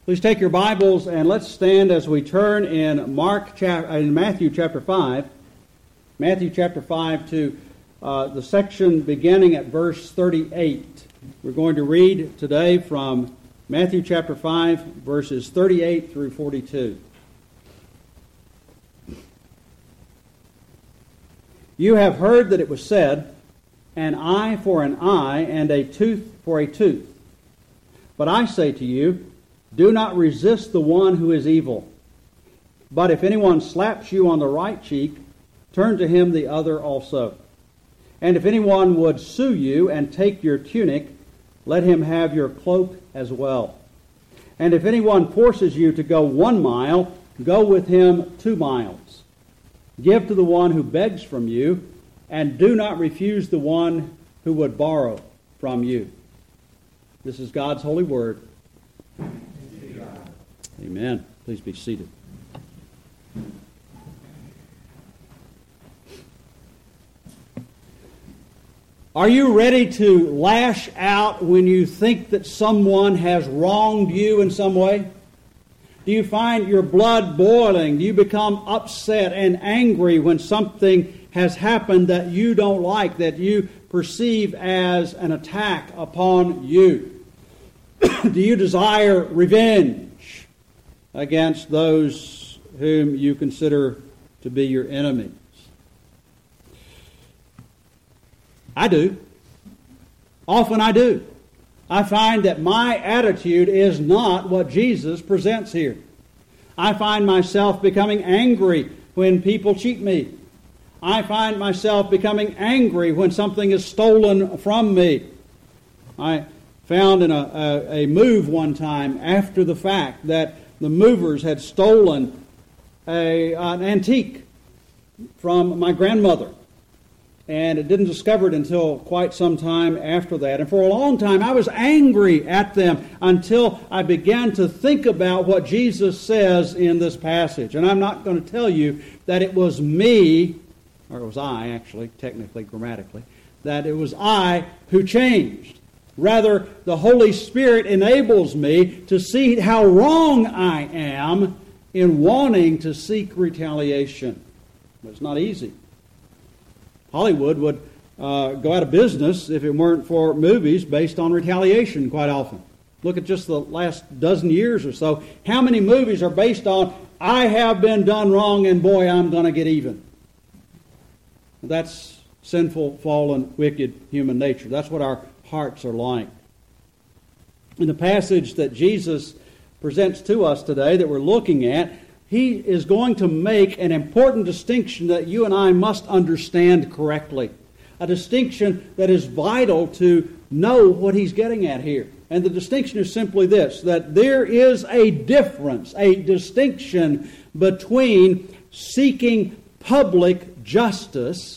Please take your Bibles and let's stand as we turn in Matthew chapter 5. Matthew chapter 5 to the section beginning at verse 38. We're going to read today from Matthew chapter 5, verses 38 through 42. You have heard that it was said, an eye for an eye and a tooth for a tooth. But I say to you, do not resist the one who is evil. But if anyone slaps you on the right cheek, turn to him the other also. And if anyone would sue you and take your tunic, let him have your cloak as well. And if anyone forces you to go 1 mile, go with him 2 miles. Give to the one who begs from you, and do not refuse the one who would borrow from you. This is God's holy word. Amen. Please be seated. Are you ready to lash out when you think that someone has wronged you in some way? Do you find your blood boiling? Do you become upset and angry when something has happened that you don't like, that you perceive as an attack upon you? Do you desire revenge against those whom you consider to be your enemies? I do. Often I do. I find that my attitude is not what Jesus presents here. I find myself becoming angry when people cheat me. I find myself becoming angry when something is stolen from me. I found in a move one time after the fact that the movers had stolen an antique from my grandmother. And it didn't discover it until quite some time after that. And for a long time I was angry at them until I began to think about what Jesus says in this passage. And I'm not going to tell you that it was me, or it was I actually, technically, grammatically, that it was I who changed. Rather, the Holy Spirit enables me to see how wrong I am in wanting to seek retaliation. But it's not easy. Hollywood would go out of business if it weren't for movies based on retaliation quite often. Look at just the last dozen years or so. How many movies are based on, I have been done wrong and boy, I'm going to get even? That's sinful, fallen, wicked human nature. That's what our hearts are like. In the passage that Jesus presents to us today that we're looking at, he is going to make an important distinction that you and I must understand correctly. A distinction that is vital to know what he's getting at here. And the distinction is simply this, that there is a difference, a distinction between seeking public justice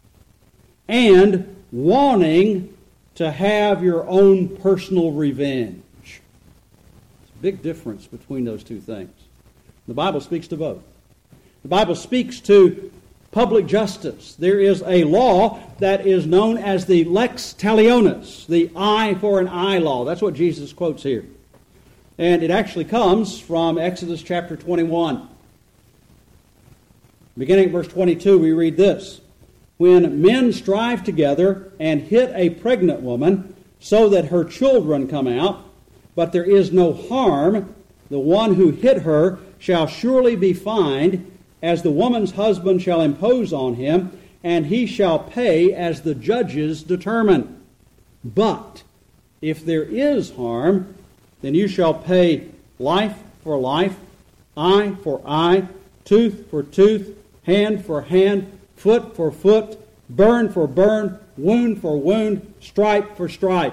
and wanting to have your own personal revenge. There's a big difference between those two things. The Bible speaks to both. The Bible speaks to public justice. There is a law that is known as the lex talionis, the eye for an eye law. That's what Jesus quotes here. And it actually comes from Exodus chapter 21. Beginning at verse 22, we read this. When men strive together and hit a pregnant woman so that her children come out, but there is no harm, the one who hit her shall surely be fined, as the woman's husband shall impose on him, and he shall pay as the judges determine. But if there is harm, then you shall pay life for life, eye for eye, tooth for tooth, hand for hand, foot for foot, burn for burn, wound for wound, stripe for stripe.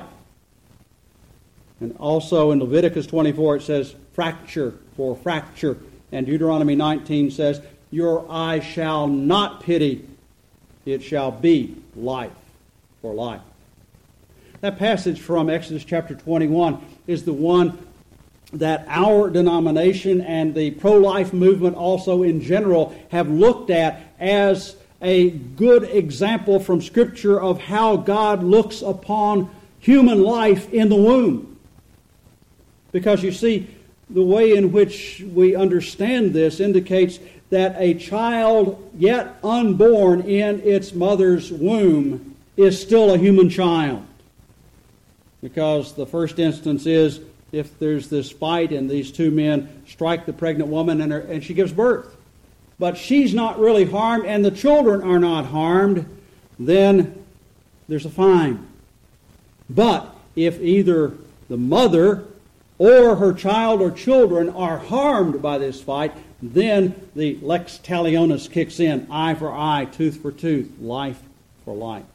And also in Leviticus 24 it says fracture for fracture. And Deuteronomy 19 says, your eye shall not pity, it shall be life for life. That passage from Exodus chapter 21 is the one that our denomination and the pro-life movement also in general have looked at as a good example from Scripture of how God looks upon human life in the womb. Because you see, the way in which we understand this indicates that a child yet unborn in its mother's womb is still a human child. Because the first instance is if there's this fight and these two men strike the pregnant woman and she gives birth. But she's not really harmed and the children are not harmed, then there's a fine. But if either the mother or her child or children are harmed by this fight, then the lex talionis kicks in, eye for eye, tooth for tooth, life for life.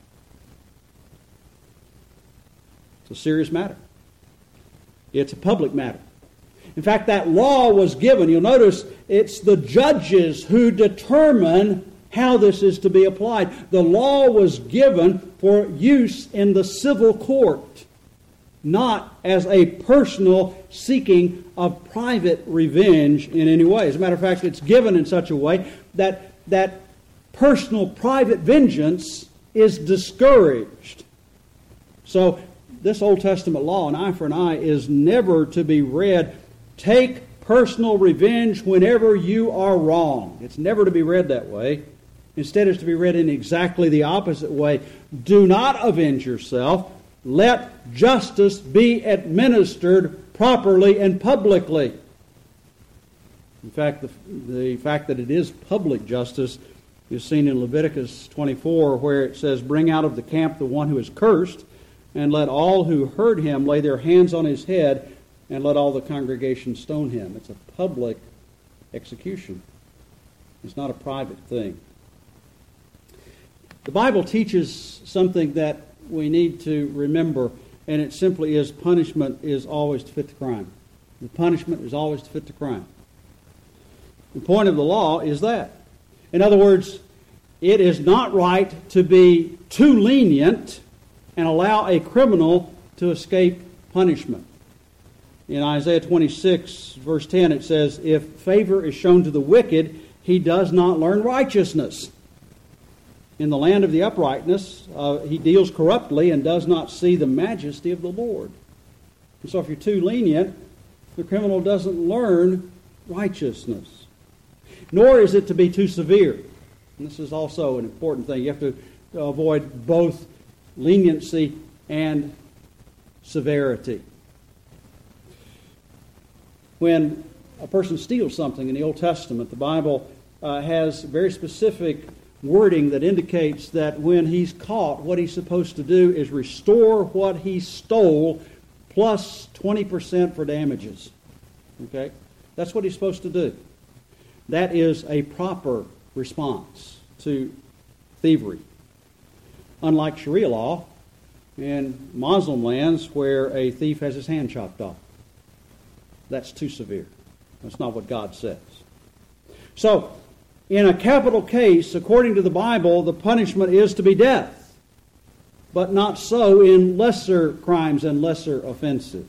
It's a serious matter. It's a public matter. In fact, that law was given. You'll notice it's the judges who determine how this is to be applied. The law was given for use in the civil court, not as a personal seeking of private revenge in any way. As a matter of fact, it's given in such a way that personal private vengeance is discouraged. So this Old Testament law, an eye for an eye, is never to be read, take personal revenge whenever you are wrong. It's never to be read that way. Instead, it's to be read in exactly the opposite way. Do not avenge yourself. Let justice be administered properly and publicly. In fact, the fact that it is public justice is seen in Leviticus 24, where it says, bring out of the camp the one who is cursed, and let all who heard him lay their hands on his head, and let all the congregation stone him. It's a public execution. It's not a private thing. The Bible teaches something that we need to remember, and it simply is punishment is always to fit the crime. The punishment is always to fit the crime. The point of the law is that. In other words, it is not right to be too lenient and allow a criminal to escape punishment. In Isaiah 26, verse 10, it says, if favor is shown to the wicked, he does not learn righteousness. In the land of the uprightness, he deals corruptly and does not see the majesty of the Lord. And so if you're too lenient, the criminal doesn't learn righteousness. Nor is it to be too severe. And this is also an important thing. You have to avoid both leniency and severity. When a person steals something in the Old Testament, the Bible has very specific wording that indicates that when he's caught, what he's supposed to do is restore what he stole plus 20% for damages. Okay? That's what he's supposed to do. That is a proper response to thievery. Unlike Sharia law in Muslim lands where a thief has his hand chopped off. That's too severe. That's not what God says. So, in a capital case, according to the Bible, the punishment is to be death. But not so in lesser crimes and lesser offenses.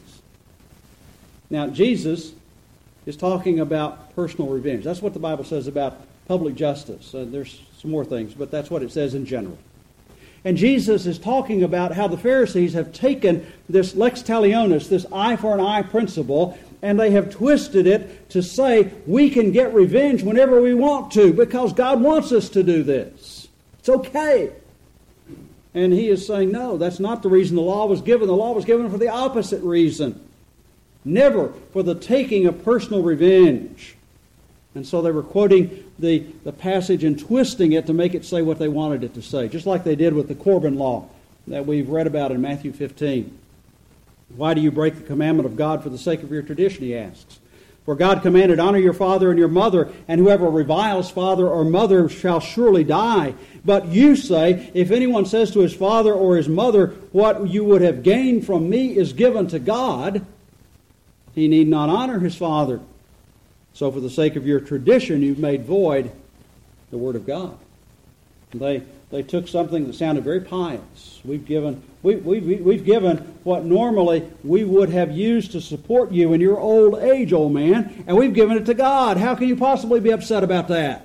Now, Jesus is talking about personal revenge. That's what the Bible says about public justice. There's some more things, but that's what it says in general. And Jesus is talking about how the Pharisees have taken this lex talionis, this eye for an eye principle, and they have twisted it to say we can get revenge whenever we want to because God wants us to do this. It's okay. And he is saying, no, that's not the reason the law was given. The law was given for the opposite reason. Never for the taking of personal revenge. And so they were quoting the passage and twisting it to make it say what they wanted it to say, just like they did with the Corban law that we've read about in Matthew 15. Why do you break the commandment of God for the sake of your tradition, he asks. For God commanded, honor your father and your mother, and whoever reviles father or mother shall surely die. But you say, if anyone says to his father or his mother, what you would have gained from me is given to God, he need not honor his father. So for the sake of your tradition, you've made void the word of God. They took something that sounded very pious. We've given what normally we would have used to support you in your old age, old man, and we've given it to God. How can you possibly be upset about that?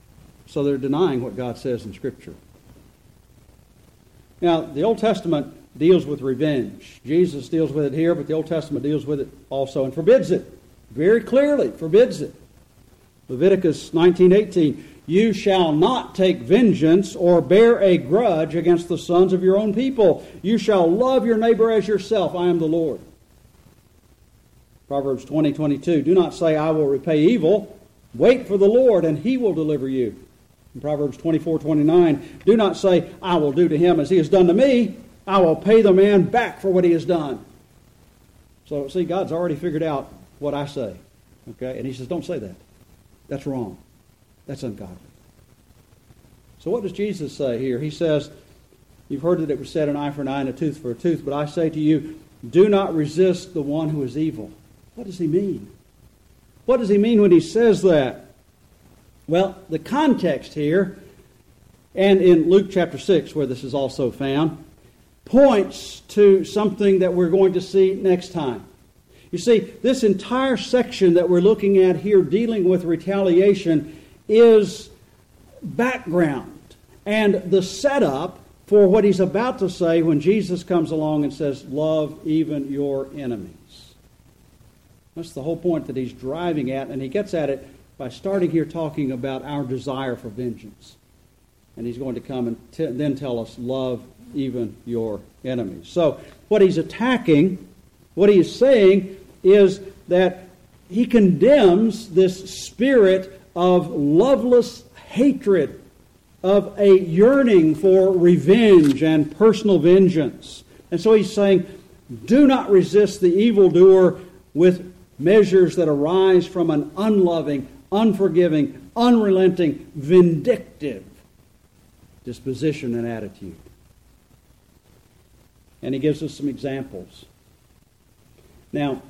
So they're denying what God says in Scripture. Now, the Old Testament deals with revenge. Jesus deals with it here, but the Old Testament deals with it also and forbids it. Very clearly forbids it. Leviticus 19:18, you shall not take vengeance or bear a grudge against the sons of your own people. You shall love your neighbor as yourself. I am the Lord. Proverbs 20:22, do not say, I will repay evil. Wait for the Lord, and He will deliver you. In Proverbs 24:29, do not say, I will do to him as he has done to me. I will pay the man back for what he has done. So, see, God's already figured out what I say. Okay? And He says, don't say that. That's wrong. That's ungodly. So what does Jesus say here? He says, you've heard that it was said, an eye for an eye and a tooth for a tooth, but I say to you, do not resist the one who is evil. What does He mean? What does He mean when He says that? Well, the context here, and in Luke chapter 6, where this is also found, points to something that we're going to see next time. You see, this entire section that we're looking at here dealing with retaliation is background and the setup for what He's about to say when Jesus comes along and says, love even your enemies. That's the whole point that He's driving at, and He gets at it by starting here talking about our desire for vengeance. And He's going to come and then tell us, love even your enemies. So what He's attacking, what He is saying is that He condemns this spirit of loveless hatred, of a yearning for revenge and personal vengeance. And so He's saying, do not resist the evildoer with measures that arise from an unloving, unforgiving, unrelenting, vindictive disposition and attitude. And He gives us some examples. Now,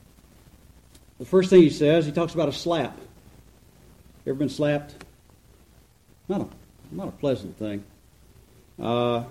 the first thing He says, He talks about a slap. You ever been slapped? Not a pleasant thing. Long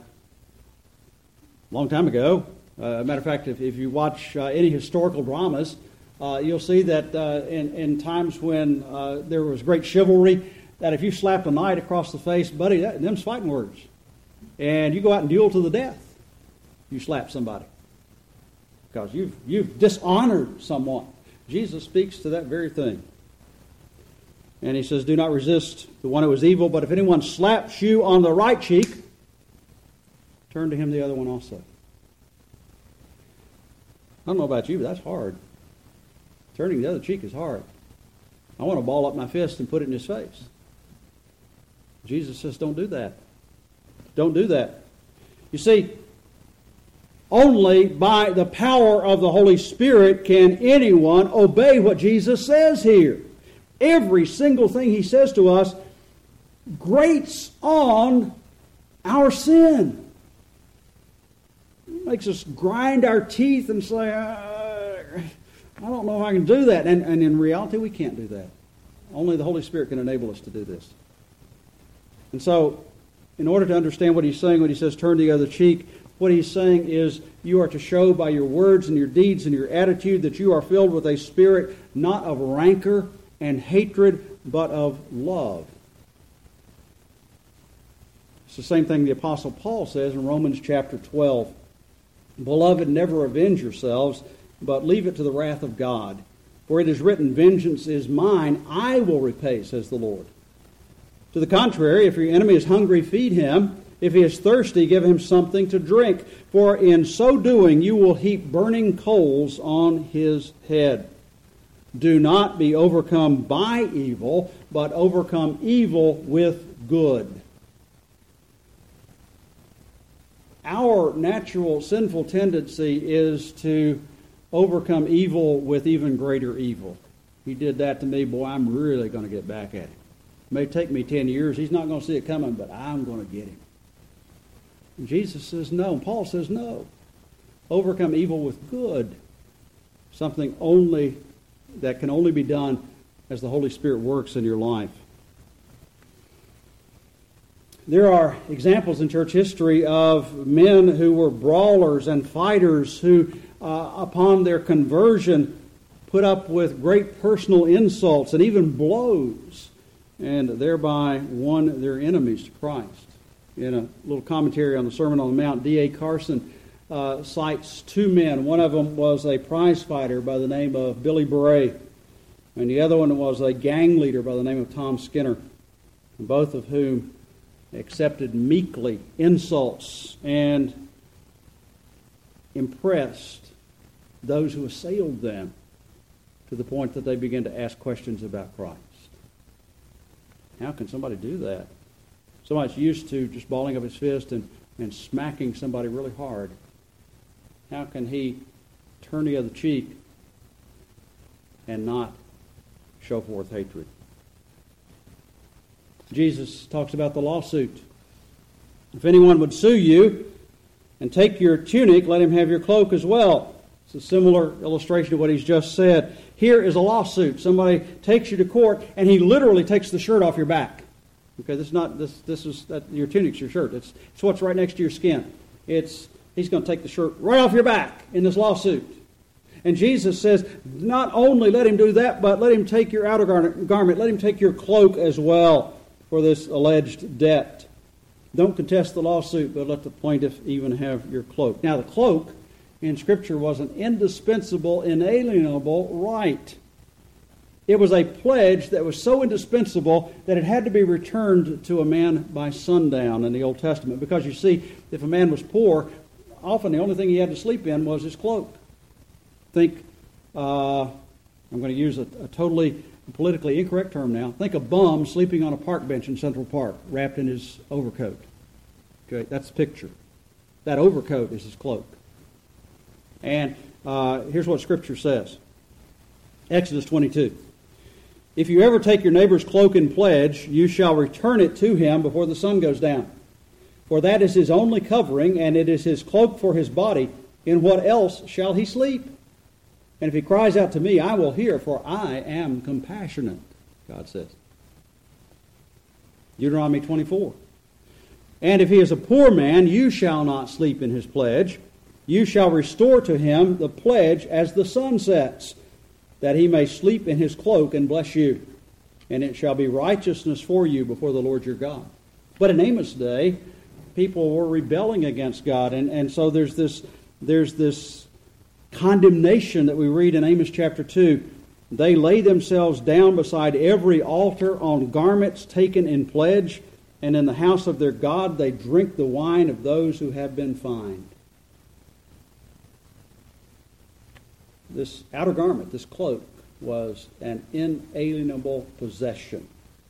time ago, matter of fact, if you watch any historical dramas, you'll see that in times when there was great chivalry, that if you slapped a knight across the face, buddy, them's fighting words. And you go out and duel to the death. You slap somebody. Because you've dishonored someone. Jesus speaks to that very thing. And He says, do not resist the one who is evil, but if anyone slaps you on the right cheek, turn to him the other one also. I don't know about you, but that's hard. Turning the other cheek is hard. I want to ball up my fist and put it in his face. Jesus says, don't do that. Don't do that. You see, only by the power of the Holy Spirit can anyone obey what Jesus says here. Every single thing He says to us grates on our sin. It makes us grind our teeth and say, I don't know if I can do that. And in reality, we can't do that. Only the Holy Spirit can enable us to do this. And so, in order to understand what He's saying when He says turn the other cheek, what He's saying is you are to show by your words and your deeds and your attitude that you are filled with a spirit not of rancor and hatred, but of love. It's the same thing the Apostle Paul says in Romans chapter 12. Beloved, never avenge yourselves, but leave it to the wrath of God. For it is written, vengeance is mine, I will repay, says the Lord. To the contrary, if your enemy is hungry, feed him. If he is thirsty, give him something to drink. For in so doing, you will heap burning coals on his head. Do not be overcome by evil, but overcome evil with good. Our natural sinful tendency is to overcome evil with even greater evil. He did that to me, boy, I'm really going to get back at him. It may take me 10 years. He's not going to see it coming, but I'm going to get him. And Jesus says no. And Paul says no. Overcome evil with good. Something that can only be done as the Holy Spirit works in your life. There are examples in church history of men who were brawlers and fighters who, upon their conversion, put up with great personal insults and even blows, and thereby won their enemies to Christ. In a little commentary on the Sermon on the Mount, D.A. Carson cites two men. One of them was a prize fighter by the name of Billy Bray, and the other one was a gang leader by the name of Tom Skinner, both of whom accepted meekly insults and impressed those who assailed them to the point that they began to ask questions about Christ. How can somebody do that? Somebody's used to just balling up his fist and smacking somebody really hard. How can he turn the other cheek and not show forth hatred? Jesus talks about the lawsuit. If anyone would sue you and take your tunic, let him have your cloak as well. It's a similar illustration of what he's just said. Here is a lawsuit. Somebody takes you to court, and he literally takes the shirt off your back. Okay, your tunic's your shirt. It's what's right next to your skin. He's going to take the shirt right off your back in this lawsuit. And Jesus says, not only let him do that, but let him take your outer garment. Let him take your cloak as well for this alleged debt. Don't contest the lawsuit, but let the plaintiff even have your cloak. Now, the cloak in Scripture was an indispensable, inalienable right. It was a pledge that was so indispensable that it had to be returned to a man by sundown in the Old Testament. Because you see, if a man was poor, often the only thing he had to sleep in was his cloak. Think, I'm going to use a totally politically incorrect term now. Think a bum sleeping on a park bench in Central Park, wrapped in his overcoat. Okay, that's the picture. That overcoat is his cloak. And here's what Scripture says. Exodus 22. If you ever take your neighbor's cloak in pledge, you shall return it to him before the sun goes down. For that is his only covering, and it is his cloak for his body. In what else shall he sleep? And if he cries out to me, I will hear, for I am compassionate, God says. Deuteronomy 24. And if he is a poor man, you shall not sleep in his pledge. You shall restore to him the pledge as the sun sets, that he may sleep in his cloak and bless you. And it shall be righteousness for you before the Lord your God. But in Amos' day, people were rebelling against God. And so there's this condemnation that we read in Amos chapter 2. They lay themselves down beside every altar on garments taken in pledge, and in the house of their God they drink the wine of those who have been fined. This outer garment, this cloak, was an inalienable possession.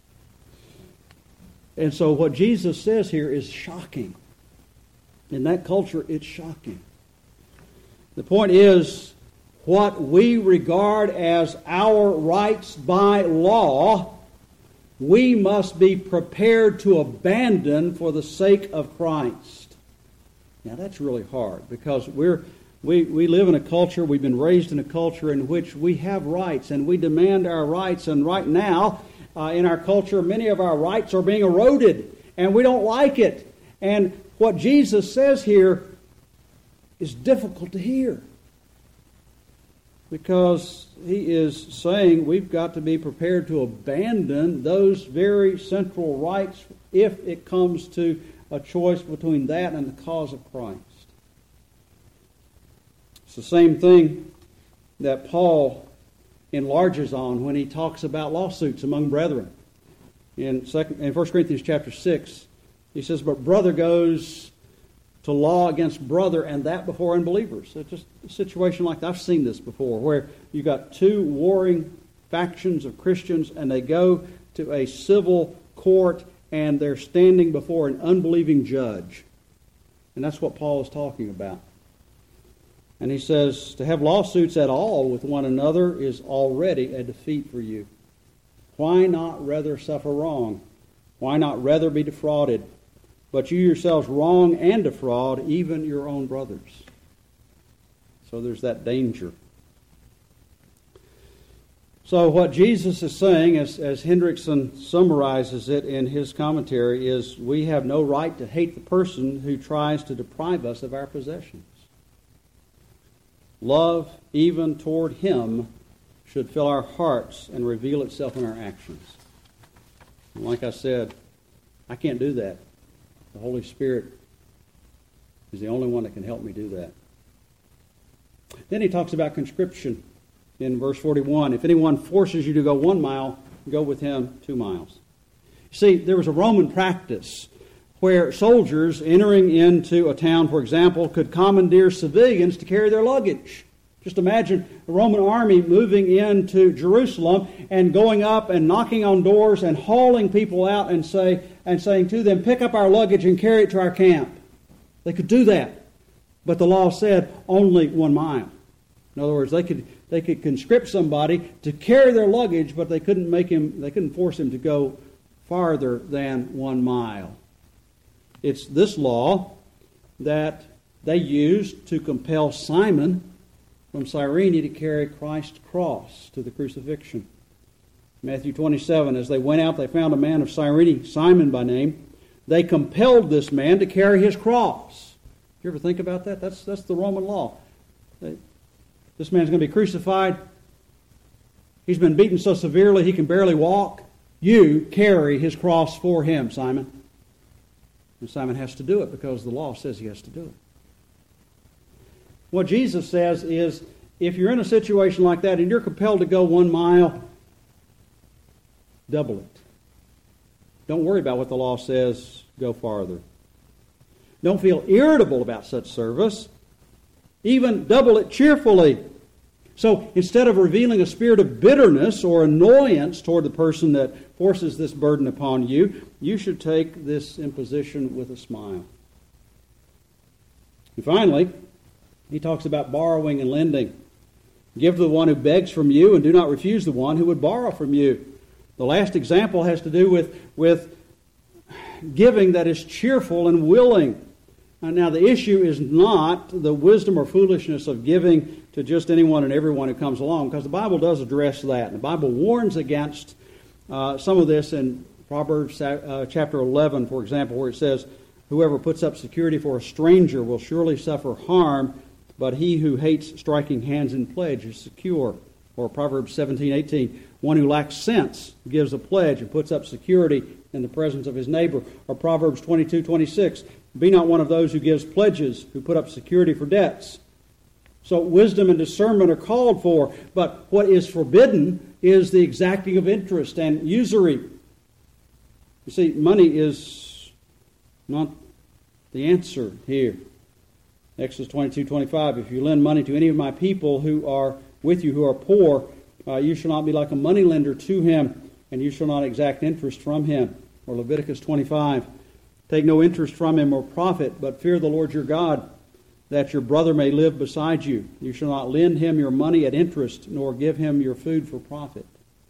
And so what Jesus says here is shocking. In that culture, it's shocking. The point is, what we regard as our rights by law, we must be prepared to abandon for the sake of Christ. Now that's really hard, because we live in a culture, we've been raised in a culture in which we have rights and we demand our rights. And right now, in our culture, many of our rights are being eroded and we don't like it. And what Jesus says here is difficult to hear, because he is saying we've got to be prepared to abandon those very central rights if it comes to a choice between that and the cause of Christ. It's the same thing that Paul enlarges on when he talks about lawsuits among brethren. In 1 Corinthians chapter 6, he says, but brother goes to law against brother, and that before unbelievers. So just a situation like that. I've seen this before, where you got two warring factions of Christians, and they go to a civil court, and they're standing before an unbelieving judge. And that's what Paul is talking about. And he says, to have lawsuits at all with one another is already a defeat for you. Why not rather suffer wrong? Why not rather be defrauded? But you yourselves wrong and defraud even your own brothers. So there's that danger. So what Jesus is saying, as Hendrickson summarizes it in his commentary, is we have no right to hate the person who tries to deprive us of our possessions. Love, even toward him, should fill our hearts and reveal itself in our actions. And like I said, I can't do that. The Holy Spirit He's the only one that can help me do that. Then he talks about conscription in verse 41. If anyone forces you to go 1 mile, go with him 2 miles. See, there was a Roman practice where soldiers entering into a town, for example, could commandeer civilians to carry their luggage. Just imagine a Roman army moving into Jerusalem and going up and knocking on doors and hauling people out and saying to them, pick up our luggage and carry it to our camp. They could do that. But the law said only 1 mile. In other words, they could conscript somebody to carry their luggage, but they couldn't force him to go farther than 1 mile. It's this law that they used to compel Simon from Cyrene to carry Christ's cross to the crucifixion. Matthew 27, as they went out, they found a man of Cyrene, Simon by name. They compelled this man to carry his cross. You ever think about that? That's the Roman law. This man's going to be crucified. He's been beaten so severely he can barely walk. You carry his cross for him, Simon. And Simon has to do it because the law says he has to do it. What Jesus says is, if you're in a situation like that and you're compelled to go 1 mile, double it. Don't worry about what the law says. Go farther. Don't feel irritable about such service. Even double it cheerfully. So instead of revealing a spirit of bitterness or annoyance toward the person that forces this burden upon you, you should take this imposition with a smile. And finally, he talks about borrowing and lending. Give to the one who begs from you, and do not refuse the one who would borrow from you. The last example has to do with giving that is cheerful and willing. Now, the issue is not the wisdom or foolishness of giving to just anyone and everyone who comes along, because the Bible does address that. And the Bible warns against some of this in Proverbs chapter 11, for example, where it says, whoever puts up security for a stranger will surely suffer harm, but he who hates striking hands in pledge is secure. Or Proverbs 17:18, one who lacks sense gives a pledge and puts up security in the presence of his neighbor. Or Proverbs 22:26, be not one of those who gives pledges, who put up security for debts. So wisdom and discernment are called for, but what is forbidden is the exacting of interest and usury. You see, money is not the answer here. Exodus 22:25, if you lend money to any of my people who are with you who are poor, you shall not be like a moneylender to him, and you shall not exact interest from him. Or Leviticus 25, take no interest from him or profit, but fear the Lord your God, that your brother may live beside you. You shall not lend him your money at interest, nor give him your food for profit.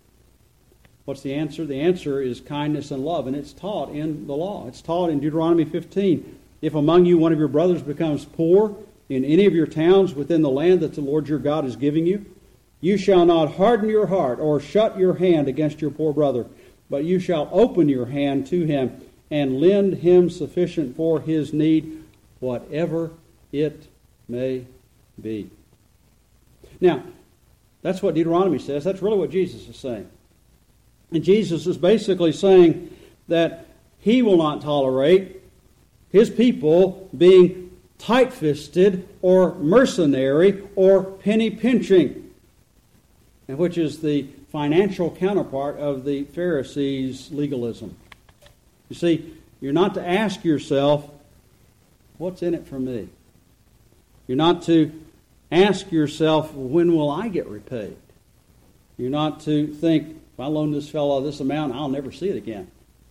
What's the answer? The answer is kindness and love, and it's taught in the law. It's taught in Deuteronomy 15. If among you one of your brothers becomes poor in any of your towns within the land that the Lord your God is giving you, you shall not harden your heart or shut your hand against your poor brother, but you shall open your hand to him and lend him sufficient for his need, whatever it may be. Now, that's what Deuteronomy says. That's really what Jesus is saying. And Jesus is basically saying that he will not tolerate his people being tight-fisted or mercenary or penny-pinching, and which is the financial counterpart of the Pharisees' legalism. You see, you're not to ask yourself, what's in it for me? You're not to ask yourself, when will I get repaid? You're not to think, if I loan this fellow this amount, I'll never see it again.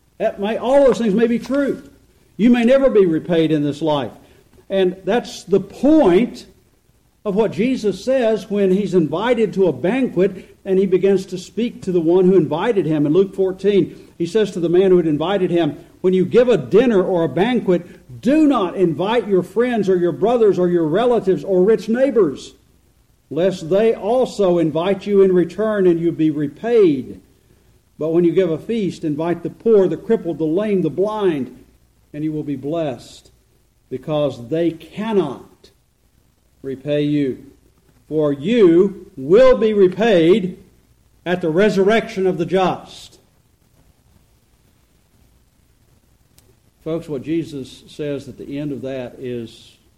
All those things may be true. You may never be repaid in this life. And that's the point of what Jesus says when he's invited to a banquet and he begins to speak to the one who invited him. In Luke 14, he says to the man who had invited him, when you give a dinner or a banquet, do not invite your friends or your brothers or your relatives or rich neighbors, lest they also invite you in return and you be repaid. But when you give a feast, invite the poor, the crippled, the lame, the blind, and you will be blessed, because they cannot repay you. For you will be repaid at the resurrection of the just. Folks, what Jesus says at the end of that is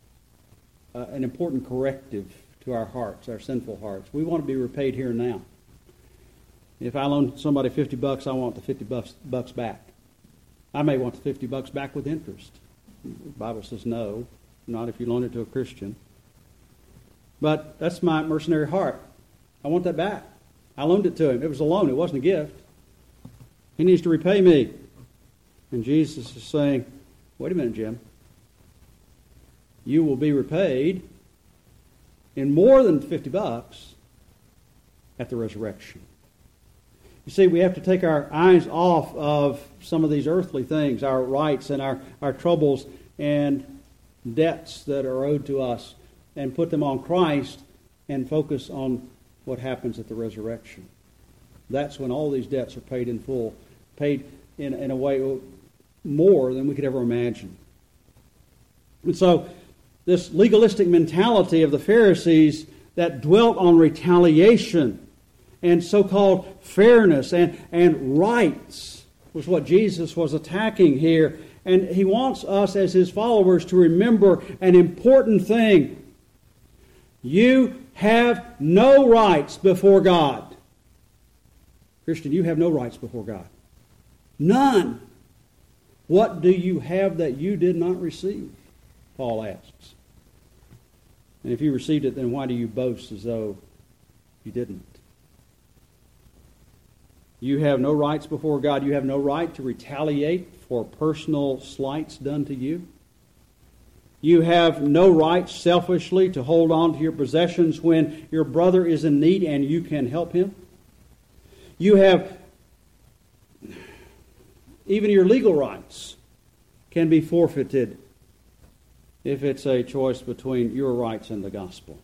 an important corrective to our hearts, our sinful hearts. We want to be repaid here and now. If I loan somebody $50, I want the $50 back. I may want the $50 back with interest. The Bible says no, not if you loan it to a Christian. But that's my mercenary heart. I want that back. I loaned it to him. It was a loan. It wasn't a gift. He needs to repay me. And Jesus is saying, wait a minute, Jim. You will be repaid in more than $50 at the resurrection. You see, we have to take our eyes off of some of these earthly things, our rights and our troubles and debts that are owed to us, and put them on Christ and focus on what happens at the resurrection. That's when all these debts are paid in full, paid in a way more than we could ever imagine. And so this legalistic mentality of the Pharisees that dwelt on retaliation and so-called fairness and rights was what Jesus was attacking here. And he wants us as his followers to remember an important thing. You have no rights before God. Christian, you have no rights before God. None. What do you have that you did not receive? Paul asks. And if you received it, then why do you boast as though you didn't? You have no rights before God. You have no right to retaliate for personal slights done to you. You have no right selfishly to hold on to your possessions when your brother is in need and you can help him. You have, even your legal rights can be forfeited if it's a choice between your rights and the gospel.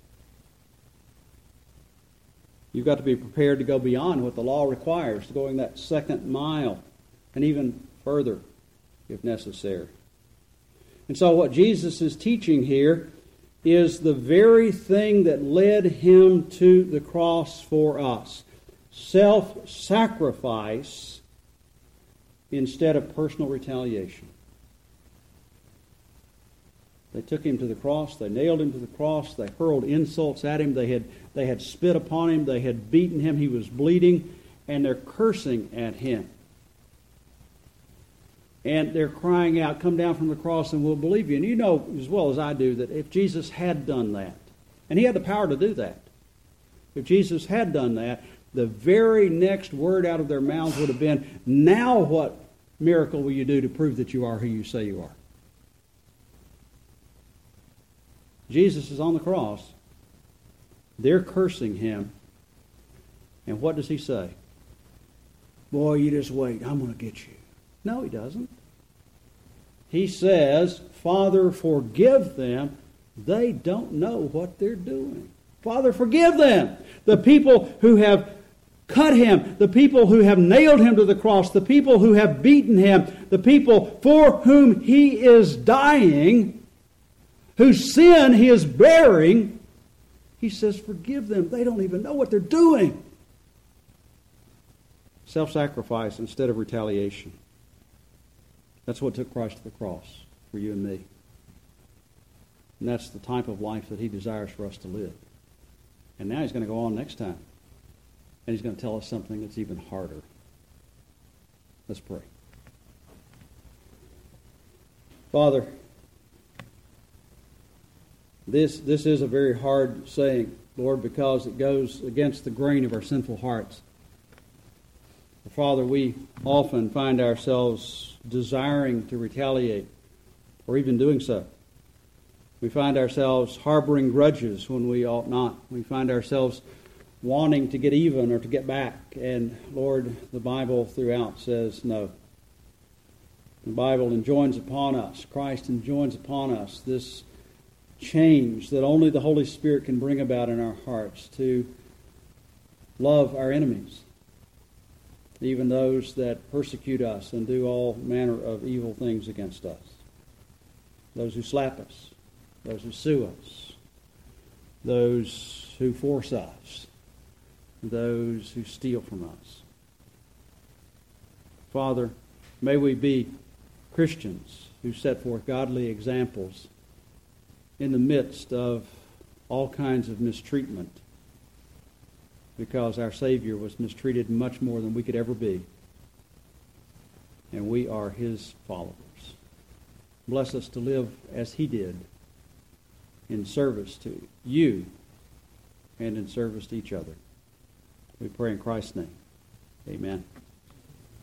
You've got to be prepared to go beyond what the law requires, going that second mile, and even further if necessary. And so what Jesus is teaching here is the very thing that led him to the cross for us. Self-sacrifice instead of personal retaliation. They took him to the cross. They nailed him to the cross. They hurled insults at him. They had spit upon him. They had beaten him. He was bleeding. And they're cursing at him. And they're crying out, come down from the cross and we'll believe you. And you know as well as I do that if Jesus had done that, and he had the power to do that, if Jesus had done that, the very next word out of their mouths would have been, now what miracle will you do to prove that you are who you say you are? Jesus is on the cross. They're cursing him. And what does he say? Boy, you just wait. I'm going to get you. No, he doesn't. He says, Father, forgive them. They don't know what they're doing. Father, forgive them. The people who have cut him, the people who have nailed him to the cross, the people who have beaten him, the people for whom he is dying, whose sin he is bearing, he says, forgive them. They don't even know what they're doing. Self-sacrifice instead of retaliation. That's what took Christ to the cross for you and me. And that's the type of life that he desires for us to live. And now he's going to go on next time. And he's going to tell us something that's even harder. Let's pray. Father, this is a very hard saying, Lord, because it goes against the grain of our sinful hearts. Father, we often find ourselves desiring to retaliate, or even doing so. We find ourselves harboring grudges when we ought not. We find ourselves wanting to get even or to get back. And Lord, the Bible throughout says no. The Bible enjoins upon us, Christ enjoins upon us this change that only the Holy Spirit can bring about in our hearts to love our enemies, even those that persecute us and do all manner of evil things against us. Those who slap us, those who sue us, those who force us, those who steal from us. Father, may we be Christians who set forth godly examples in the midst of all kinds of mistreatment, because our Savior was mistreated much more than we could ever be. And we are His followers. Bless us to live as He did, in service to you and in service to each other. We pray in Christ's name. Amen.